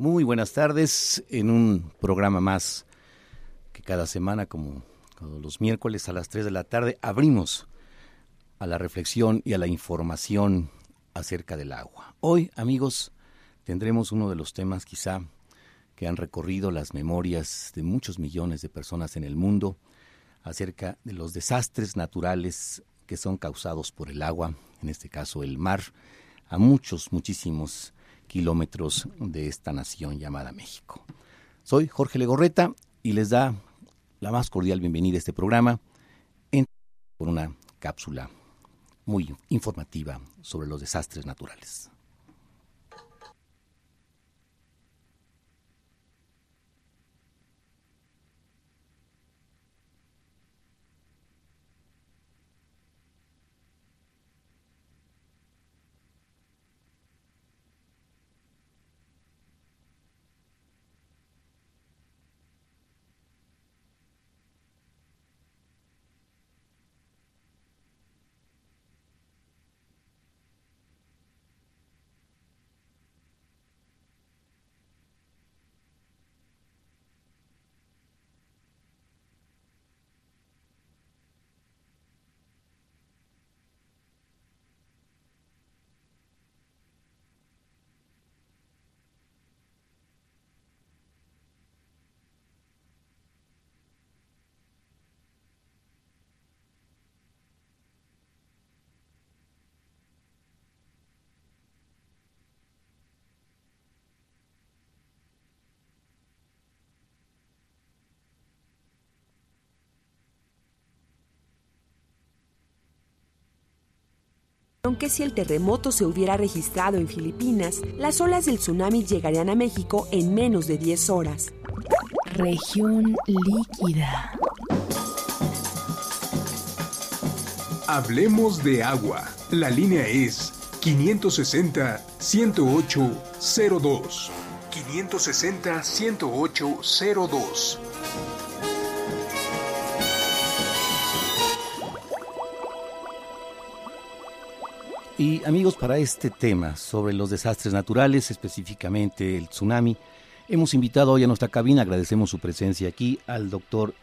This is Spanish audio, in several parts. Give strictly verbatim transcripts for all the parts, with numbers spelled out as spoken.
Muy buenas tardes en un programa más que cada semana, como todos los miércoles a las tres de la tarde, abrimos a la reflexión y a la información acerca del agua. Hoy, amigos, tendremos uno de los temas quizá que han recorrido las memorias de muchos millones de personas en el mundo acerca de los desastres naturales que son causados por el agua, en este caso el mar, a muchos, muchísimos kilómetros de esta nación llamada México. Soy Jorge Legorreta y les da la más cordial bienvenida a este programa en, por una cápsula muy informativa sobre los desastres naturales. Aunque si el terremoto se hubiera registrado en Filipinas, las olas del tsunami llegarían a México en menos de diez horas. Región líquida. Hablemos de agua. La línea es quinientos sesenta, ciento ocho, cero dos. quinientos sesenta, ciento ocho, cero dos. Y amigos, para este tema sobre los desastres naturales, específicamente el tsunami, hemos invitado hoy a nuestra cabina, agradecemos su presencia aquí, al doctor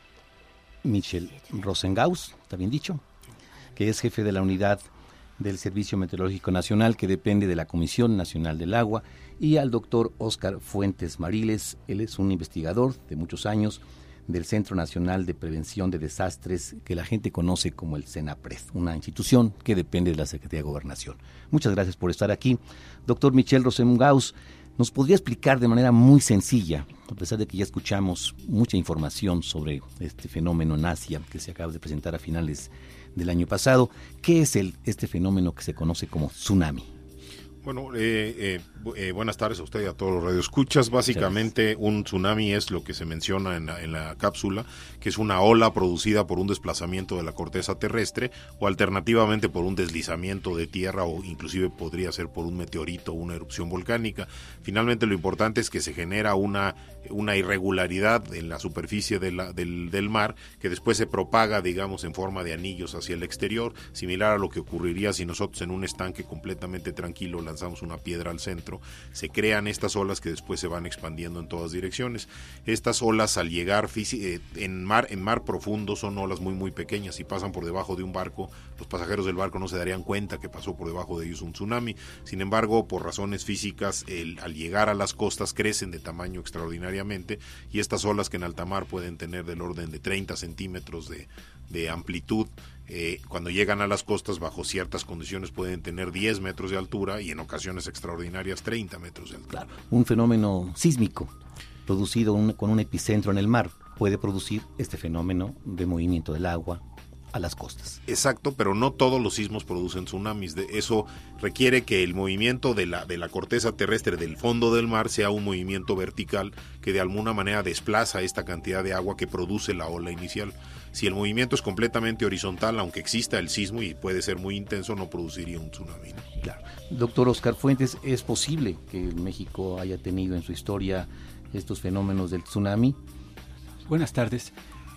Michel Rosengaus, ¿está bien dicho? Que es jefe de la unidad del Servicio Meteorológico Nacional, que depende de la Comisión Nacional del Agua, y al doctor Óscar Fuentes Mariles. Él es un investigador de muchos años del Centro Nacional de Prevención de Desastres, que la gente conoce como el CENAPRED, una institución que depende de la Secretaría de Gobernación. Muchas gracias por estar aquí. Doctor Michel Rosengaus, ¿nos podría explicar de manera muy sencilla, a pesar de que ya escuchamos mucha información sobre este fenómeno en Asia que se acaba de presentar a finales del año pasado, qué es el, este fenómeno que se conoce como tsunami? Bueno, eh, eh, eh, buenas tardes a usted y a todos los radioescuchas. Básicamente un tsunami es lo que se menciona en la, en la cápsula, que es una ola producida por un desplazamiento de la corteza terrestre o alternativamente por un deslizamiento de tierra o inclusive podría ser por un meteorito o una erupción volcánica. Finalmente lo importante es que se genera una, una irregularidad en la superficie de la, del, del mar que después se propaga, digamos, en forma de anillos hacia el exterior, similar a lo que ocurriría si nosotros en un estanque completamente tranquilo lanzamos una piedra al centro. Se crean estas olas que después se van expandiendo en todas direcciones. Estas olas al llegar eh, en mar en mar profundo son olas muy muy pequeñas. Si pasan por debajo de un barco, los pasajeros del barco no se darían cuenta que pasó por debajo de ellos un tsunami. Sin embargo, por razones físicas, el, al llegar a las costas crecen de tamaño extraordinariamente y estas olas que en alta mar pueden tener del orden de treinta centímetros de, de amplitud, Eh, cuando llegan a las costas bajo ciertas condiciones pueden tener diez metros de altura y en ocasiones extraordinarias treinta metros de altura. Claro, un fenómeno sísmico producido un, con un epicentro en el mar puede producir este fenómeno de movimiento del agua a las costas. Exacto, pero no todos los sismos producen tsunamis. De eso requiere que el movimiento de la, de la corteza terrestre del fondo del mar sea un movimiento vertical que de alguna manera desplaza esta cantidad de agua que produce la ola inicial. Si el movimiento es completamente horizontal, aunque exista el sismo y puede ser muy intenso, no produciría un tsunami, ¿no? Claro. Doctor Óscar Fuentes, ¿es posible que México haya tenido en su historia estos fenómenos del tsunami? Buenas tardes.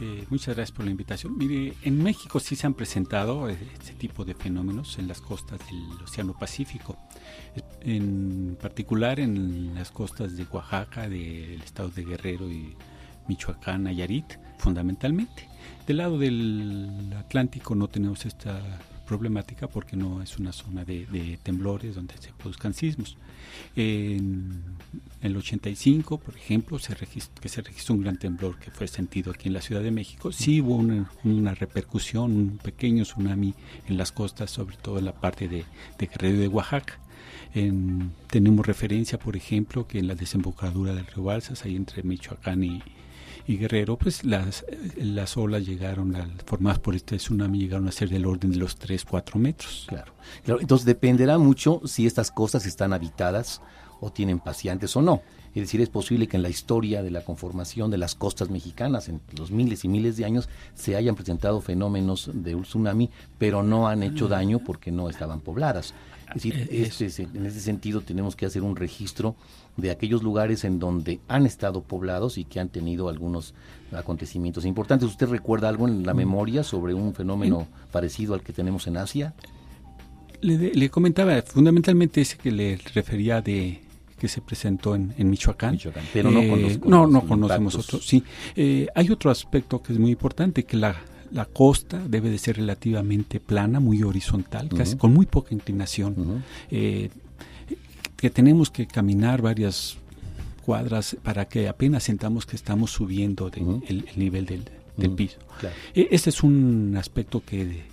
Eh, muchas gracias por la invitación. Mire, en México sí se han presentado eh, este tipo de fenómenos en las costas del Océano Pacífico, en particular en las costas de Oaxaca, del estado de Guerrero y Michoacán, Nayarit, fundamentalmente. Del lado del Atlántico no tenemos esta problemática porque no es una zona de, de temblores donde se produzcan sismos. En el ochenta y cinco, por ejemplo, se registró, que se registró un gran temblor que fue sentido aquí en la Ciudad de México. Sí hubo una, una repercusión, un pequeño tsunami en las costas, sobre todo en la parte de, de Guerrero y de Oaxaca. En, tenemos referencia, por ejemplo, que en la desembocadura del río Balsas, ahí entre Michoacán y, y Guerrero, pues las, las olas llegaron, al, formadas por este tsunami, llegaron a ser del orden de los tres, cuatro metros. Claro. Claro, entonces dependerá mucho si estas costas están habitadas o tienen paseantes o no. Es decir, es posible que en la historia de la conformación de las costas mexicanas, en los miles y miles de años, se hayan presentado fenómenos de un tsunami, pero no han hecho daño porque no estaban pobladas. Es decir, este, en ese sentido tenemos que hacer un registro de aquellos lugares en donde han estado poblados y que han tenido algunos acontecimientos importantes. ¿Usted recuerda algo en la memoria sobre un fenómeno parecido al que tenemos en Asia? Le, le comentaba fundamentalmente ese que le refería de que se presentó en, en Michoacán. Michoacán. Pero no, eh, conozco no, no conocemos otros. Sí, eh, hay otro aspecto que es muy importante, que la La costa debe de ser relativamente plana, muy horizontal, uh-huh. casi con muy poca inclinación. Uh-huh. eh, que tenemos que caminar varias cuadras para que apenas sentamos que estamos subiendo de, uh-huh. el, el nivel del, del uh-huh. piso. Claro. Eh, este es un aspecto que,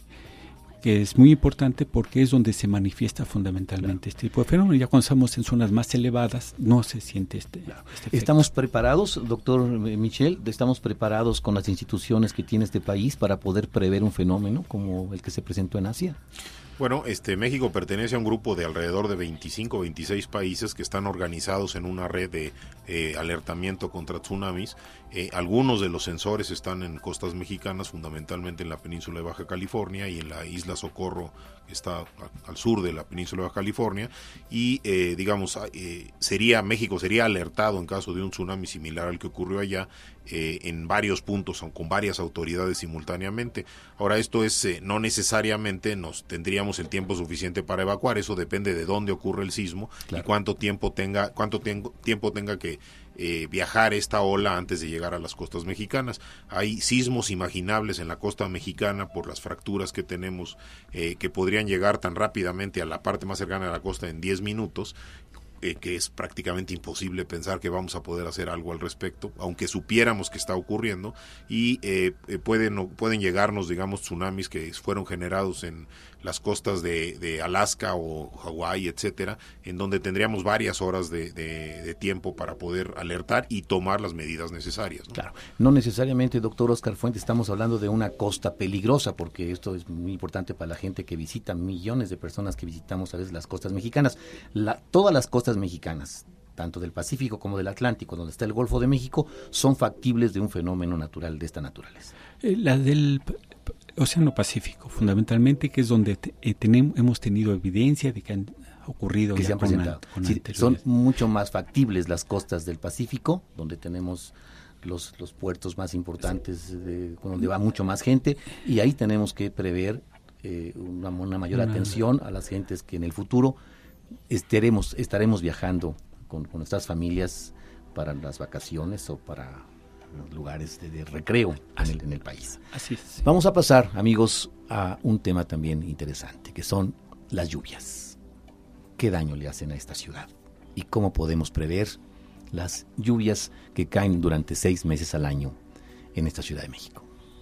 que es muy importante porque es donde se manifiesta fundamentalmente claro. este tipo de fenómeno. Ya cuando estamos en zonas más elevadas no se siente este, claro. este ¿Estamos preparados, doctor Michel? ¿Estamos preparados con las instituciones que tiene este país para poder prever un fenómeno como el que se presentó en Asia? Bueno, este México pertenece a un grupo de alrededor de veinticinco, veintiséis países que están organizados en una red de eh, alertamiento contra tsunamis. Eh, algunos de los sensores están en costas mexicanas, fundamentalmente en la península de Baja California y en la isla Socorro, que está a, al sur de la península de Baja California. Y, eh, digamos, eh, sería México sería alertado en caso de un tsunami similar al que ocurrió allá, eh, en varios puntos, con varias autoridades simultáneamente. Ahora, esto es, eh, no necesariamente nos tendríamos el tiempo suficiente para evacuar, eso depende de dónde ocurre el sismo claro. y cuánto tiempo tenga, cuánto tiempo, tiempo tenga que Eh, viajar esta ola antes de llegar a las costas mexicanas. Hay sismos imaginables en la costa mexicana por las fracturas que tenemos eh, que podrían llegar tan rápidamente a la parte más cercana de la costa en diez minutos, eh, que es prácticamente imposible pensar que vamos a poder hacer algo al respecto, aunque supiéramos que está ocurriendo, y eh, eh, pueden, pueden llegarnos, digamos, tsunamis que fueron generados en las costas de, de Alaska o Hawái, etcétera, en donde tendríamos varias horas de, de, de tiempo para poder alertar y tomar las medidas necesarias, ¿no? Claro, no necesariamente, doctor Oscar Fuentes, estamos hablando de una costa peligrosa, porque esto es muy importante para la gente que visita, millones de personas que visitamos a veces las costas mexicanas. La, todas las costas mexicanas, tanto del Pacífico como del Atlántico, donde está el Golfo de México, son factibles de un fenómeno natural de esta naturaleza. Eh, la del Océano Pacífico, fundamentalmente, que es donde te, eh, tenemos, hemos tenido evidencia de que han ocurrido que ya se han con presentado. Con sí, son mucho más factibles las costas del Pacífico, donde tenemos los, los puertos más importantes, de, donde va mucho más gente, y ahí tenemos que prever eh, una, una mayor una, atención a las gentes que en el futuro estaremos, estaremos viajando con, con nuestras familias para las vacaciones o para lugares de, de recreo en el, en el país. Así es. Sí. Vamos a pasar, amigos, a un tema también interesante, que son las lluvias. ¿Qué daño le hacen a esta ciudad? ¿Y cómo podemos prever las lluvias que caen durante seis meses al año en esta Ciudad de México?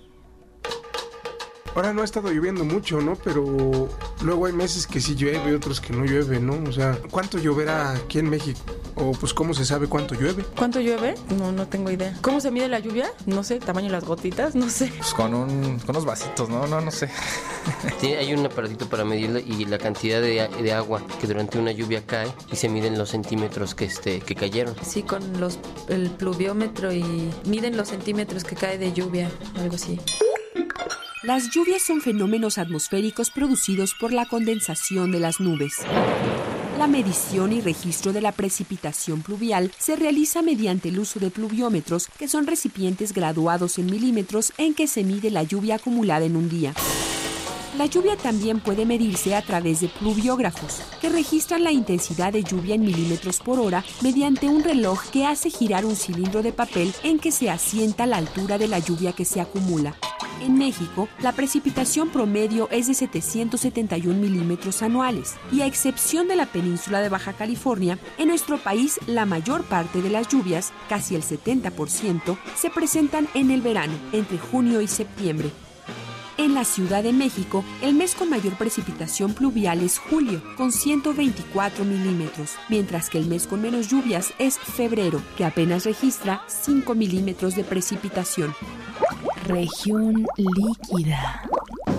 Ahora no ha estado lloviendo mucho, ¿no? Pero luego hay meses que sí llueve y otros que no llueve, ¿no? O sea, ¿cuánto lloverá aquí en México? O pues, ¿cómo se sabe cuánto llueve? ¿Cuánto llueve? No, no tengo idea. ¿Cómo se mide la lluvia? No sé. ¿Tamaño de las gotitas? No sé. Pues con, un, con unos vasitos, ¿no? No, no sé. Sí, hay un aparatito para medirlo y la cantidad de, de agua que durante una lluvia cae y se miden los centímetros que, este, que cayeron. Sí, con los, el pluviómetro y miden los centímetros que cae de lluvia, algo así. Las lluvias son fenómenos atmosféricos producidos por la condensación de las nubes. La la medición y registro de la precipitación pluvial se realiza mediante el uso de pluviómetros, que son recipientes graduados en milímetros en que se mide la lluvia acumulada en un día. La lluvia también puede medirse a través de pluviógrafos, que registran la intensidad de lluvia en milímetros por hora mediante un reloj que hace girar un cilindro de papel en que se asienta la altura de la lluvia que se acumula. En México, la precipitación promedio es de setecientos setenta y un milímetros anuales, y a excepción de la península de Baja California, en nuestro país la mayor parte de las lluvias, casi el setenta por ciento, se presentan en el verano, entre junio y septiembre. En la Ciudad de México, el mes con mayor precipitación pluvial es julio, con ciento veinticuatro milímetros, mientras que el mes con menos lluvias es febrero, que apenas registra cinco milímetros de precipitación. Región líquida.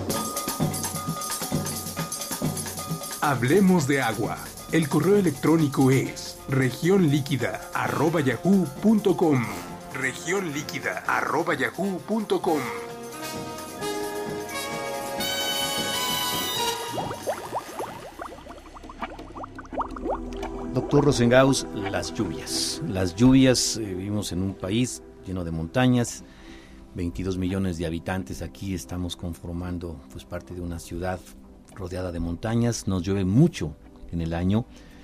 Hablemos de agua. El correo electrónico es región líquida arroba yahoo punto com. región líquida arroba yahoo punto com. Doctor Rosengaus, las lluvias. Las lluvias, eh, vivimos en un país lleno de montañas, veintidós millones de habitantes. Aquí estamos conformando pues parte de una ciudad rodeada de montañas. Nos llueve mucho en el año.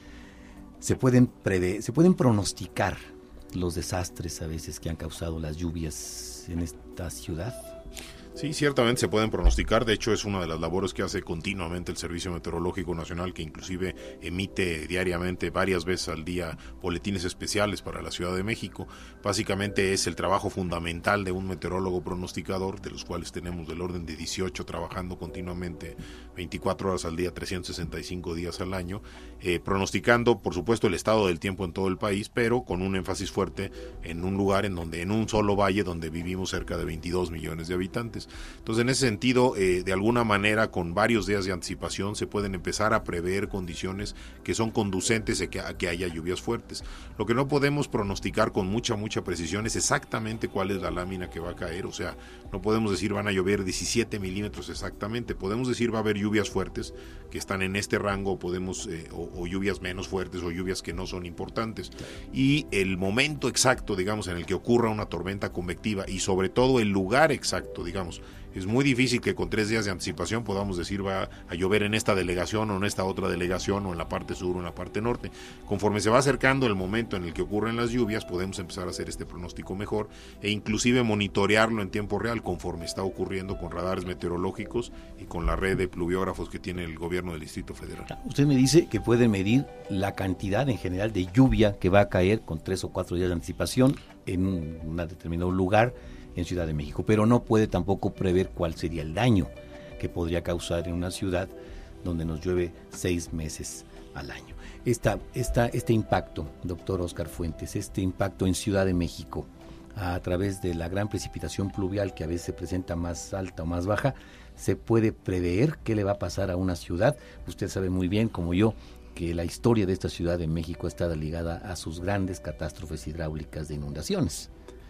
Se pueden preve- se pueden pronosticar los desastres a veces que han causado las lluvias en esta ciudad. Sí, ciertamente se pueden pronosticar. De hecho, es una de las labores que hace continuamente el Servicio Meteorológico Nacional, que inclusive emite diariamente, varias veces al día, boletines especiales para la Ciudad de México. Básicamente es el trabajo fundamental de un meteorólogo pronosticador, de los cuales tenemos del orden de dieciocho trabajando continuamente veinticuatro horas al día, trescientos sesenta y cinco días al año, eh, pronosticando, por supuesto, el estado del tiempo en todo el país, pero con un énfasis fuerte en un lugar en donde, en un solo valle donde vivimos cerca de veintidós millones de habitantes. Entonces, en ese sentido, eh, de alguna manera, con varios días de anticipación, se pueden empezar a prever condiciones que son conducentes a que, a que haya lluvias fuertes. Lo que no podemos pronosticar con mucha, mucha precisión es exactamente cuál es la lámina que va a caer. O sea, no podemos decir van a llover diecisiete milímetros exactamente. Podemos decir va a haber lluvias fuertes que están en este rango, podemos eh, o, o lluvias menos fuertes o lluvias que no son importantes. Y el momento exacto, digamos, en el que ocurra una tormenta convectiva y sobre todo el lugar exacto, digamos, es muy difícil que con tres días de anticipación podamos decir va a llover en esta delegación o en esta otra delegación o en la parte sur o en la parte norte. Conforme se va acercando el momento en el que ocurren las lluvias, podemos empezar a hacer este pronóstico mejor e inclusive monitorearlo en tiempo real conforme está ocurriendo con radares meteorológicos y con la red de pluviógrafos que tiene el gobierno del Distrito Federal. Usted me dice que puede medir la cantidad en general de lluvia que va a caer con tres o cuatro días de anticipación en un, un determinado lugar en Ciudad de México, pero no puede tampoco prever cuál sería el daño que podría causar en una ciudad donde nos llueve seis meses al año. Esta, esta, este impacto, doctor Oscar Fuentes, este impacto en Ciudad de México a través de la gran precipitación pluvial que a veces se presenta más alta o más baja, ¿se puede prever qué le va a pasar a una ciudad? Usted sabe muy bien, como yo, que la historia de esta Ciudad de México está ligada a sus grandes catástrofes hidráulicas de inundaciones.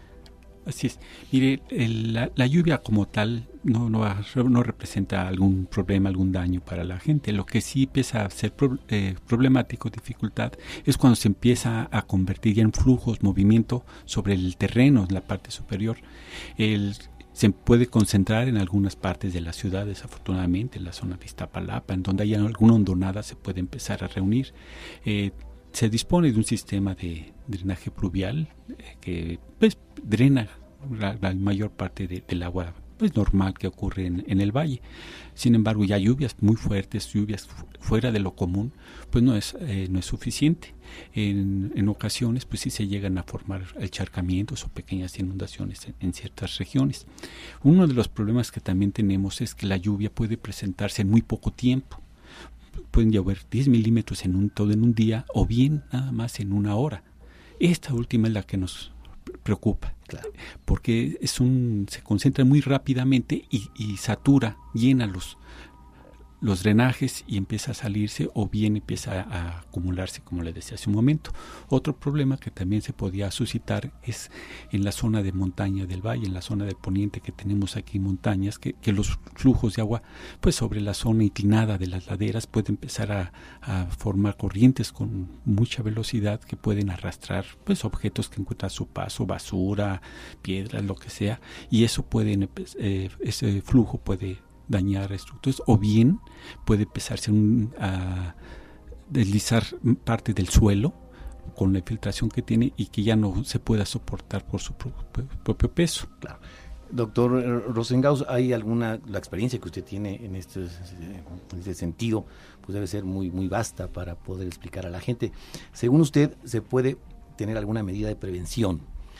Así es. Mire, el, la, la lluvia como tal no, no, no representa algún problema, algún daño para la gente. Lo que sí empieza a ser pro, eh, problemático, dificultad, es cuando se empieza a convertir ya en flujos, movimiento sobre el terreno, en la parte superior. El, se puede concentrar en algunas partes de la ciudad, desafortunadamente, en la zona de Iztapalapa, en donde haya alguna hondonada, se puede empezar a reunir. Eh, se dispone de un sistema de drenaje pluvial eh, que pues drena la, la mayor parte de, del agua pues normal que ocurre en, en el valle. Sin embargo, ya lluvias muy fuertes, lluvias fu- fuera de lo común, pues no es eh, no es suficiente. En, en ocasiones, pues sí se llegan a formar encharcamientos o pequeñas inundaciones en, en ciertas regiones. Uno de los problemas que también tenemos es que la lluvia puede presentarse en muy poco tiempo. Pueden llover diez milímetros en un todo en un día o bien nada más en una hora. Esta última es la que nos preocupa, claro, porque es un se concentra muy rápidamente y, y satura, llena los los drenajes y empieza a salirse o bien empieza a acumularse, como le decía hace un momento. Otro problema que también se podía suscitar es en la zona de montaña del valle, en la zona de poniente que tenemos aquí montañas, que, que los flujos de agua pues sobre la zona inclinada de las laderas pueden empezar a, a formar corrientes con mucha velocidad que pueden arrastrar pues objetos que encuentran a su paso, basura, piedras, lo que sea, y eso puede, eh, ese flujo puede dañar estructuras, o bien puede empezarse un, a deslizar parte del suelo con la infiltración que tiene y que ya no se pueda soportar por su pro, propio peso. Claro. Doctor Rosengaus, ¿hay alguna, la experiencia que usted tiene en este, en este sentido, pues debe ser muy, muy vasta para poder explicar a la gente? Según usted, ¿se puede tener alguna medida de prevención?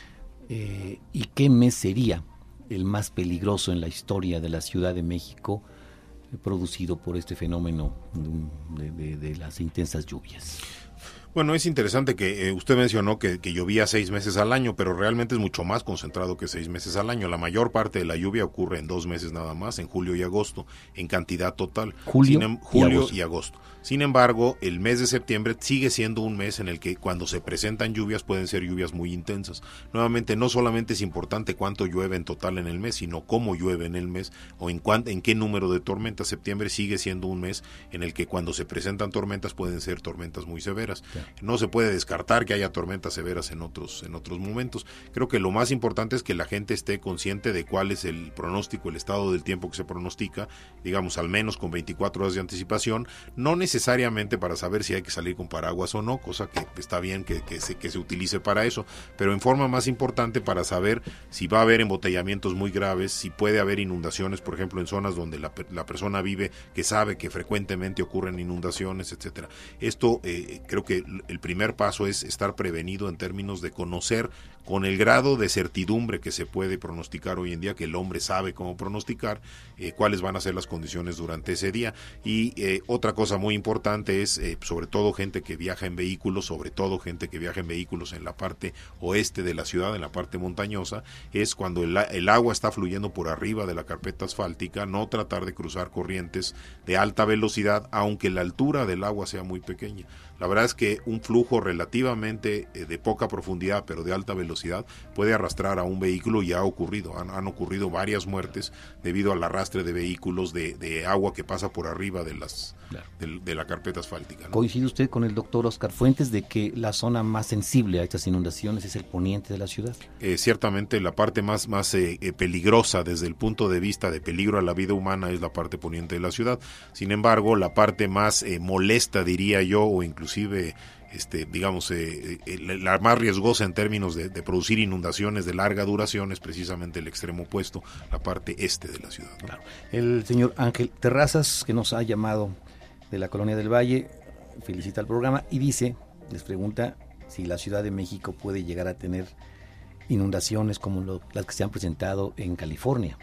Eh, ¿Y qué mes sería el más peligroso en la historia de la Ciudad de México, eh, producido por este fenómeno de, de, de las intensas lluvias? Bueno, es interesante que eh, usted mencionó que, que llovía seis meses al año, pero realmente es mucho más concentrado que seis meses al año. La mayor parte de la lluvia ocurre en dos meses nada más, en julio y agosto, en cantidad total. Julio, Sin em, julio y, agosto. y agosto. Sin embargo, el mes de septiembre sigue siendo un mes en el que cuando se presentan lluvias pueden ser lluvias muy intensas. Nuevamente, no solamente es importante cuánto llueve en total en el mes, sino cómo llueve en el mes o en, cuán, en qué número de tormentas. Septiembre sigue siendo un mes en el que cuando se presentan tormentas pueden ser tormentas muy severas. Sí. No se puede descartar que haya tormentas severas en otros, en otros momentos. Creo que lo más importante es que la gente esté consciente de cuál es el pronóstico, el estado del tiempo que se pronostica, digamos al menos con veinticuatro horas de anticipación, no necesariamente necesariamente para saber si hay que salir con paraguas o no, cosa que está bien que, que, se, que se utilice para eso, pero en forma más importante para saber si va a haber embotellamientos muy graves, si puede haber inundaciones, por ejemplo, en zonas donde la, la persona vive, que sabe que frecuentemente ocurren inundaciones, etcétera. Esto eh, creo que el primer paso es estar prevenido en términos de conocer con el grado de certidumbre que se puede pronosticar hoy en día, que el hombre sabe cómo pronosticar, eh, cuáles van a ser las condiciones durante ese día. Y eh, otra cosa muy importante es, eh, sobre todo gente que viaja en vehículos, sobre todo gente que viaja en vehículos en la parte oeste de la ciudad, en la parte montañosa, es cuando el, el agua está fluyendo por arriba de la carpeta asfáltica, no tratar de cruzar corrientes de alta velocidad, aunque la altura del agua sea muy pequeña. La verdad es que un flujo relativamente eh, de poca profundidad, pero de alta velocidad, puede arrastrar a un vehículo y ha ocurrido. Han, han ocurrido varias muertes debido al arrastre de vehículos, de, de agua que pasa por arriba de las claro. de, de la carpeta asfáltica, ¿no? ¿Coincide usted con el doctor Oscar Fuentes de que la zona más sensible a estas inundaciones es el poniente de la ciudad? Eh, ciertamente la parte más, más eh, eh, peligrosa desde el punto de vista de peligro a la vida humana es la parte poniente de la ciudad. Sin embargo, la parte más eh, molesta, diría yo, o incluso inclusive este, digamos eh, eh, la más riesgosa en términos de, de producir inundaciones de larga duración es precisamente el extremo opuesto, la parte este de la ciudad, ¿no? Claro. El señor Ángel Terrazas, que nos ha llamado de la Colonia del Valle, felicita al programa y dice, les pregunta si la Ciudad de México puede llegar a tener inundaciones como lo, las que se han presentado en California.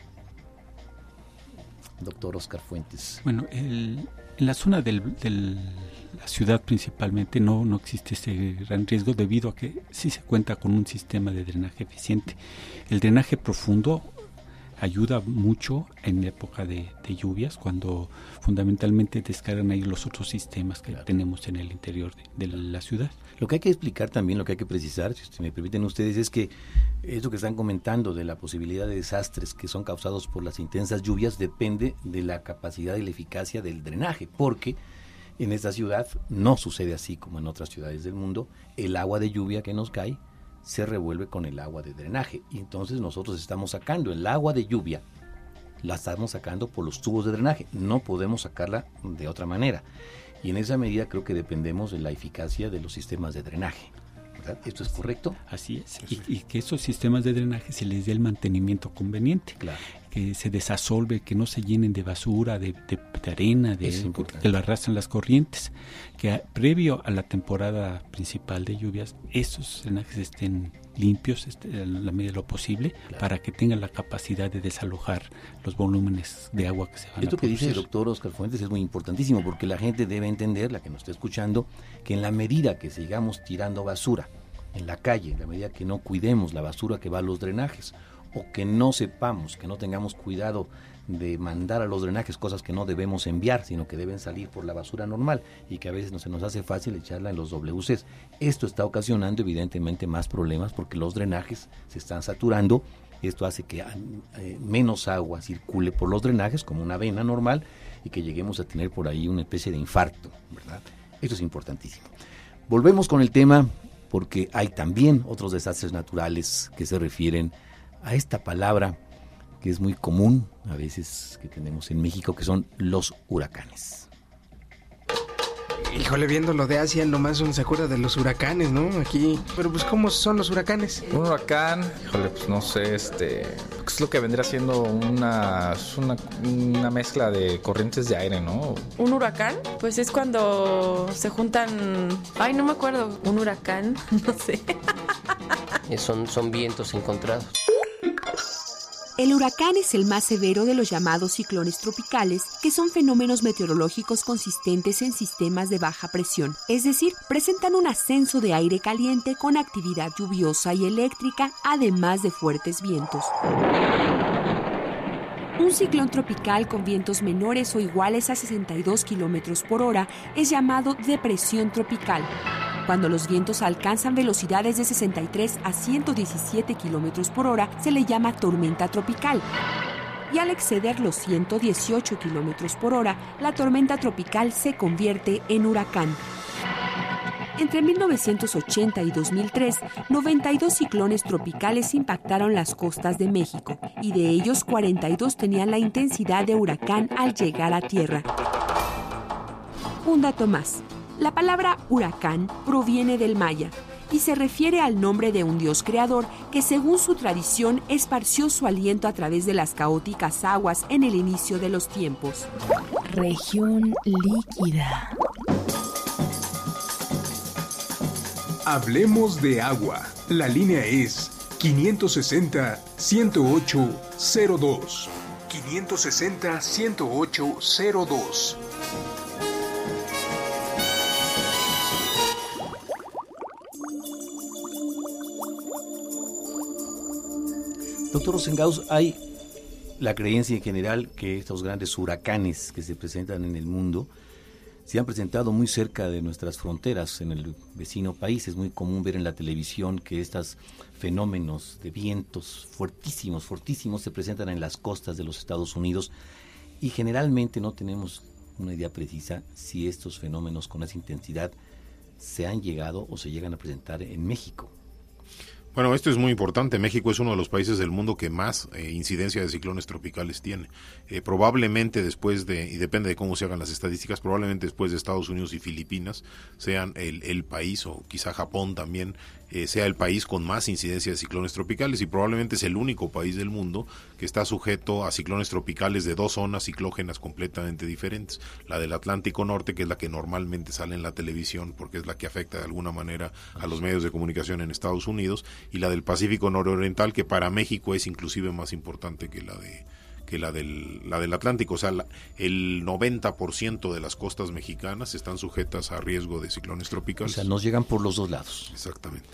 Doctor Oscar Fuentes. Bueno, el, en la zona del, del la ciudad principalmente no, no existe ese gran riesgo debido a que sí se cuenta con un sistema de drenaje eficiente. El drenaje profundo ayuda mucho en época de, de lluvias, cuando fundamentalmente descargan ahí los otros sistemas que claro. tenemos en el interior de, de la ciudad. Lo que hay que explicar también, lo que hay que precisar, si me permiten ustedes, es que eso que están comentando de la posibilidad de desastres que son causados por las intensas lluvias depende de la capacidad y la eficacia del drenaje, porque en esta ciudad no sucede así como en otras ciudades del mundo. El agua de lluvia que nos cae se revuelve con el agua de drenaje y entonces nosotros estamos sacando el agua de lluvia, la estamos sacando por los tubos de drenaje, no podemos sacarla de otra manera. Y en esa medida creo que dependemos de la eficacia de los sistemas de drenaje, ¿verdad? ¿Esto es correcto? Así es, y, y que esos sistemas de drenaje se les dé el mantenimiento conveniente, claro. que se desasolve, que no se llenen de basura, de, de, de arena, de, que lo arrastran las corrientes, que a, previo a la temporada principal de lluvias, esos drenajes estén limpios este, a la medida de lo posible, claro. para que tengan la capacidad de desalojar los volúmenes de agua que se van Esto a producir. Esto que dice el doctor Oscar Fuentes es muy importantísimo, porque la gente debe entender, la que nos está escuchando, que en la medida que sigamos tirando basura en la calle, en la medida que no cuidemos la basura que va a los drenajes, o que no sepamos, que no tengamos cuidado de mandar a los drenajes cosas que no debemos enviar, sino que deben salir por la basura normal y que a veces no se nos hace fácil echarla en los W Cs. Esto está ocasionando evidentemente más problemas porque los drenajes se están saturando. Esto hace que eh, menos agua circule por los drenajes como una vena normal y que lleguemos a tener por ahí una especie de infarto, ¿verdad? Esto es importantísimo. Volvemos con el tema porque hay también otros desastres naturales que se refieren a esta palabra que es muy común a veces que tenemos en México, que son los huracanes. Híjole, viendo lo de Asia, nomás uno se acuerda de los huracanes, ¿no? Aquí, pero pues ¿cómo son los huracanes? Un huracán, híjole, pues no sé, este, es lo que vendría siendo una, una, una mezcla de corrientes de aire, ¿no? Un huracán, pues es cuando se juntan, ay, no me acuerdo, un huracán, no sé. Son, son vientos encontrados. El huracán es el más severo de los llamados ciclones tropicales, que son fenómenos meteorológicos consistentes en sistemas de baja presión, es decir, presentan un ascenso de aire caliente con actividad lluviosa y eléctrica, además de fuertes vientos. Un ciclón tropical con vientos menores o iguales a sesenta y dos kilómetros por hora es llamado depresión tropical. Cuando los vientos alcanzan velocidades de sesenta y tres a ciento diecisiete kilómetros por hora, se le llama tormenta tropical. Y al exceder los ciento dieciocho kilómetros por hora, la tormenta tropical se convierte en huracán. Entre mil novecientos ochenta y dos mil tres, noventa y dos ciclones tropicales impactaron las costas de México, y de ellos cuarenta y dos tenían la intensidad de huracán al llegar a tierra. Un dato más. La palabra huracán proviene del maya y se refiere al nombre de un dios creador que, según su tradición, esparció su aliento a través de las caóticas aguas en el inicio de los tiempos. Región líquida. Hablemos de agua. La línea es quinientos sesenta, ciento ocho, cero dos. quinientos sesenta, ciento ocho, cero dos. Doctor Rosengaus, hay la creencia en general que estos grandes huracanes que se presentan en el mundo se han presentado muy cerca de nuestras fronteras, en el vecino país. Es muy común ver en la televisión que estos fenómenos de vientos fuertísimos, fortísimos, se presentan en las costas de los Estados Unidos y generalmente no tenemos una idea precisa si estos fenómenos con esa intensidad se han llegado o se llegan a presentar en México. Bueno, esto es muy importante. México es uno de los países del mundo que más eh, incidencia de ciclones tropicales tiene. Eh, probablemente después de, y depende de cómo se hagan las estadísticas, probablemente después de Estados Unidos y Filipinas sean el, el país, o quizá Japón también, eh, sea el país con más incidencia de ciclones tropicales, y probablemente es el único país del mundo que está sujeto a ciclones tropicales de dos zonas ciclógenas completamente diferentes. La del Atlántico Norte, que es la que normalmente sale en la televisión porque es la que afecta de alguna manera a los medios de comunicación en Estados Unidos, y la del Pacífico Nororiental, que para México es inclusive más importante que la de que la del la del Atlántico. O sea, la, el noventa por ciento de las costas mexicanas están sujetas a riesgo de ciclones tropicales. O sea, nos llegan por los dos lados. Exactamente.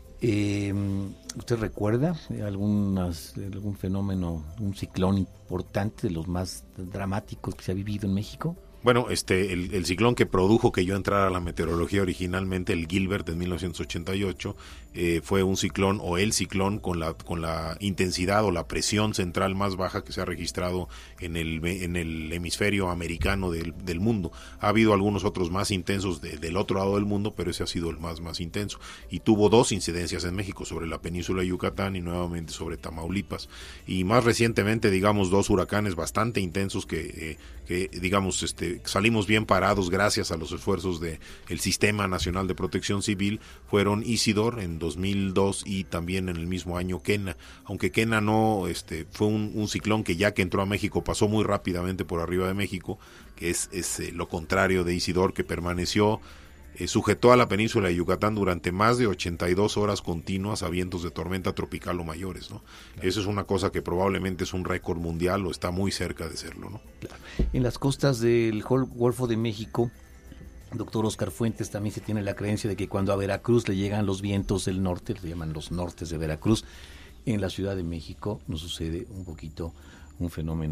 Eh, ¿Usted recuerda algunas, algún fenómeno, un ciclón importante de los más dramáticos que se ha vivido en México? Bueno, este, el, el ciclón que produjo que yo entrara a la meteorología originalmente, el Gilbert en mil novecientos ochenta y ocho, eh, fue un ciclón o el ciclón con la con la intensidad o la presión central más baja que se ha registrado en el en el hemisferio americano del, del mundo. Ha habido algunos otros más intensos de, del otro lado del mundo, pero ese ha sido el más más intenso, y tuvo dos incidencias en México, sobre la península de Yucatán y nuevamente sobre Tamaulipas, y más recientemente, digamos, dos huracanes bastante intensos que, eh, que digamos, este salimos bien parados gracias a los esfuerzos de el Sistema Nacional de Protección Civil. Fueron Isidor en dos mil dos y también en el mismo año Kena, aunque Kena no este fue un, un ciclón que ya que entró a México pasó muy rápidamente por arriba de México, que es, es eh, lo contrario de Isidor, que permaneció eh, sujetó a la península de Yucatán durante más de ochenta y dos horas continuas a vientos de tormenta tropical o mayores, ¿no? Claro. Eso es una cosa que probablemente es un récord mundial o está muy cerca de serlo, ¿no? Claro. En las costas del Golfo de México, doctor Oscar Fuentes, también se tiene la creencia de que cuando a Veracruz le llegan los vientos del norte, le llaman los nortes de Veracruz, en la Ciudad de México nos sucede un poquito un fenómeno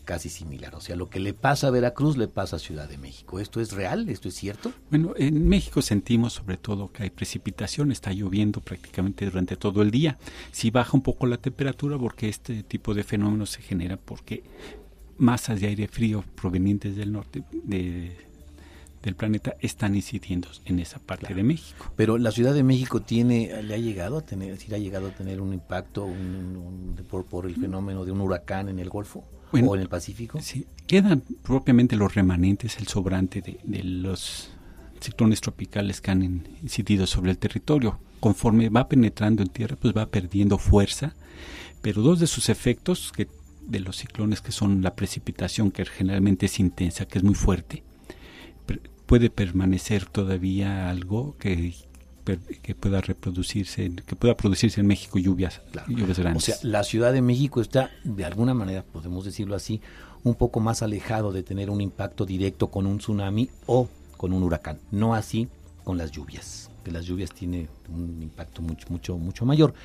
casi similar. O sea, lo que le pasa a Veracruz le pasa a Ciudad de México. ¿Esto es real? ¿Esto es cierto? Bueno, en México sentimos sobre todo que hay precipitación, está lloviendo prácticamente durante todo el día. Sí baja un poco la temperatura porque este tipo de fenómenos se genera porque masas de aire frío provenientes del norte de, del planeta están incidiendo en esa parte claro. de México. Pero la Ciudad de México tiene, le ha llegado a tener, sí, ha llegado a tener un impacto un, un, por, por el fenómeno de un huracán en el Golfo. Bueno, ¿o en el Pacífico? Sí, quedan propiamente los remanentes, el sobrante de, de los ciclones tropicales que han incidido sobre el territorio. Conforme va penetrando en tierra, pues va perdiendo fuerza, pero dos de sus efectos que de los ciclones, que son la precipitación, que generalmente es intensa, que es muy fuerte, puede permanecer todavía algo que que pueda reproducirse, que pueda producirse en México lluvias, claro. lluvias grandes. O sea, la Ciudad de México está, de alguna manera, podemos decirlo así, un poco más alejado de tener un impacto directo con un tsunami o con un huracán. No así con las lluvias, que las lluvias tienen un impacto mucho, mucho, mucho mayor.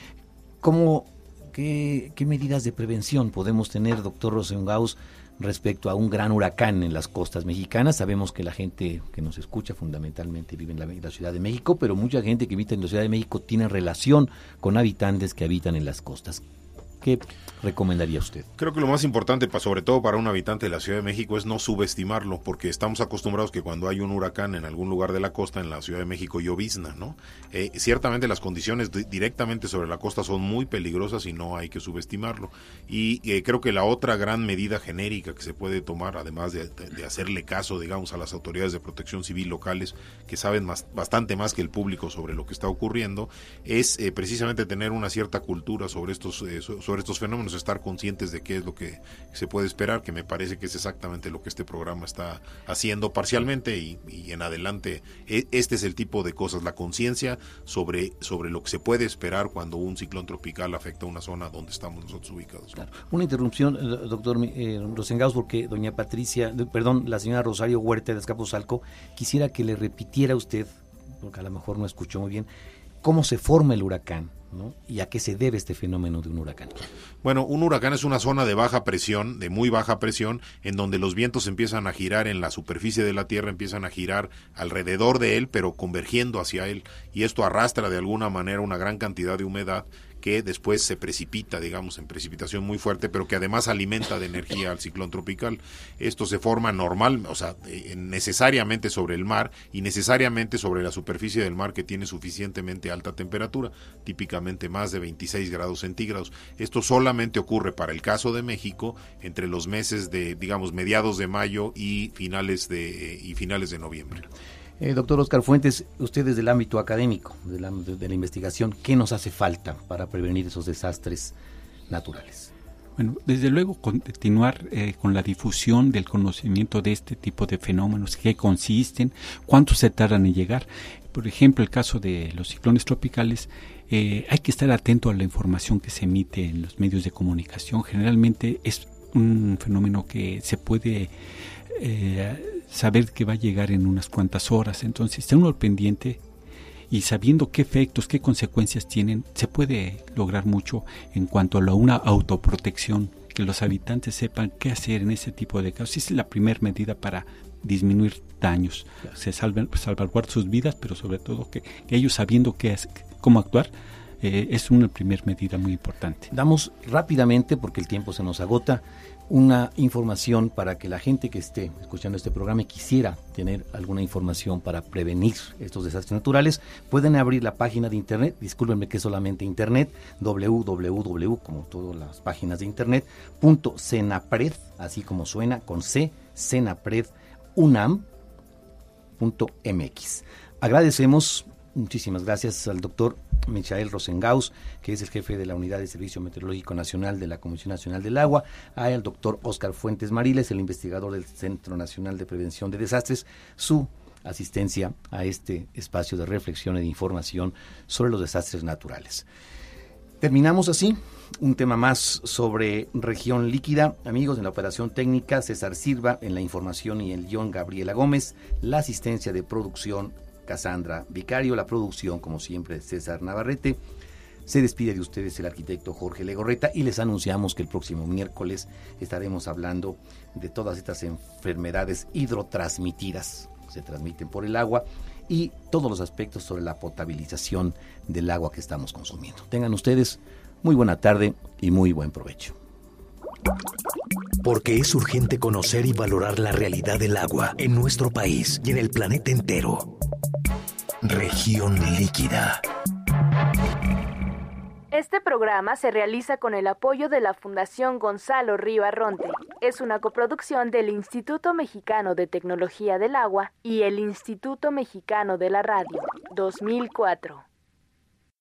¿Cómo, qué, qué medidas de prevención podemos tener, doctor Rosengaus, respecto a un gran huracán en las costas mexicanas? Sabemos que la gente que nos escucha fundamentalmente vive en la, en la Ciudad de México, pero mucha gente que habita en la Ciudad de México tiene relación con habitantes que habitan en las costas. ¿Qué recomendaría usted? Creo que lo más importante, sobre todo para un habitante de la Ciudad de México, es no subestimarlo, porque estamos acostumbrados que cuando hay un huracán en algún lugar de la costa, en la Ciudad de México llovizna, ¿no? Eh, ciertamente las condiciones d- directamente sobre la costa son muy peligrosas y no hay que subestimarlo. Y eh, creo que la otra gran medida genérica que se puede tomar, además de, de, de hacerle caso, digamos, a las autoridades de protección civil locales, que saben más, bastante más que el público sobre lo que está ocurriendo, es eh, precisamente tener una cierta cultura sobre estos eh, sobre estos fenómenos, estar conscientes de qué es lo que se puede esperar, que me parece que es exactamente lo que este programa está haciendo parcialmente y, y en adelante. Este es el tipo de cosas, la conciencia sobre, sobre lo que se puede esperar cuando un ciclón tropical afecta una zona donde estamos nosotros ubicados. Claro. Una interrupción, doctor eh, Rosengaus, porque doña Patricia, perdón, la señora Rosario Huerta de Azcapotzalco, quisiera que le repitiera usted, porque a lo mejor no escuchó muy bien, cómo se forma el huracán, ¿no? ¿Y a qué se debe este fenómeno de un huracán? Bueno, un huracán es una zona de baja presión, de muy baja presión, en donde los vientos empiezan a girar en la superficie de la Tierra, empiezan a girar alrededor de él, pero convergiendo hacia él, y esto arrastra de alguna manera una gran cantidad de humedad que después se precipita, digamos, en precipitación muy fuerte, pero que además alimenta de energía al ciclón tropical. Esto se forma normal, o sea, necesariamente sobre el mar y necesariamente sobre la superficie del mar que tiene suficientemente alta temperatura, típicamente más de veintiséis grados centígrados. Esto solamente ocurre para el caso de México entre los meses de, digamos, mediados de mayo y finales de, y finales de noviembre. Eh, doctor Oscar Fuentes, usted desde el ámbito académico, de la, de la investigación, ¿qué nos hace falta para prevenir esos desastres naturales? Bueno, desde luego continuar eh, con la difusión del conocimiento de este tipo de fenómenos, qué consisten, cuánto se tardan en llegar. Por ejemplo, el caso de los ciclones tropicales, eh, hay que estar atento a la información que se emite en los medios de comunicación. Generalmente es un fenómeno que se puede eh, saber que va a llegar en unas cuantas horas, entonces está uno al pendiente y sabiendo qué efectos, qué consecuencias tienen, se puede lograr mucho en cuanto a la, una autoprotección, que los habitantes sepan qué hacer en ese tipo de casos. Es la primera medida para disminuir daños, claro. Se salven, salvaguardar sus vidas, pero sobre todo que, que ellos sabiendo qué es, cómo actuar, eh, es una primera medida muy importante. Damos rápidamente, porque el tiempo se nos agota, una información para que la gente que esté escuchando este programa y quisiera tener alguna información para prevenir estos desastres naturales, pueden abrir la página de internet, discúlpenme que es solamente internet, doble u doble u doble u, como todas las páginas de internet, punto cenapred, así como suena, con C, cenapred, unam punto m x. Agradecemos, muchísimas gracias al doctor Michael Rosengaus, que es el jefe de la Unidad de Servicio Meteorológico Nacional de la Comisión Nacional del Agua, al doctor Oscar Fuentes Mariles, el investigador del Centro Nacional de Prevención de Desastres, su asistencia a este espacio de reflexión y de información sobre los desastres naturales. Terminamos así un tema más sobre región líquida. Amigos, en la operación técnica, César Silva, en la información y el guión, Gabriela Gómez, la asistencia de producción, Cassandra Vicario, la producción, como siempre, César Navarrete. Se despide de ustedes el arquitecto Jorge Legorreta y les anunciamos que el próximo miércoles estaremos hablando de todas estas enfermedades hidrotransmitidas, se transmiten por el agua, y todos los aspectos sobre la potabilización del agua que estamos consumiendo. Tengan ustedes muy buena tarde y muy buen provecho. Porque es urgente conocer y valorar la realidad del agua en nuestro país y en el planeta entero. Región líquida. Este programa se realiza con el apoyo de la Fundación Gonzalo Río Arronte. Es una coproducción del Instituto Mexicano de Tecnología del Agua y el Instituto Mexicano de la Radio, dos mil cuatro.